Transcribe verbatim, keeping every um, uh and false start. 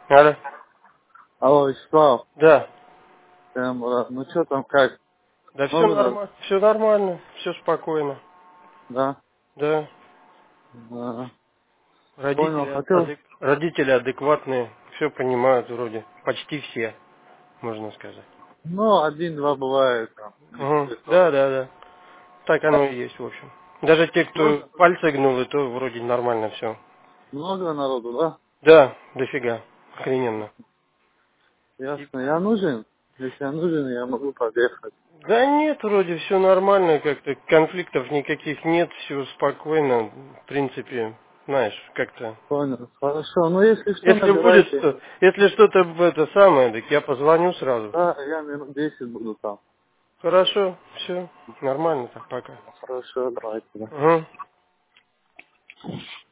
Алло. Алло, Вячеслав, Да. эм, э, ну что там, как? Да все Много нас? нормально. Все нормально. Все спокойно. Да? Да. Да. Понял, Родители, ад- хотел? адек- родители адекватные. Все понимают вроде. Почти все, можно сказать. Ну, один-два бывает там. Не Угу. все Да, тоже. да, да. Так оно и есть, в общем. Даже те, кто Много? пальцы гнул, и то вроде нормально все. Много народу, да? Да, дофига. Охрененно. И- Ясно. Я нужен? Если я нужен, я могу подъехать. Да нет, вроде все нормально, как-то конфликтов никаких нет, все спокойно, в принципе, знаешь, как-то. Понял. Хорошо. Ну, если что, Если будет набирайте. что, если что-то это самое, так я позвоню сразу. Да, я минут десять буду там. Хорошо, все, нормально так, пока. Хорошо, давайте. Да. Ага.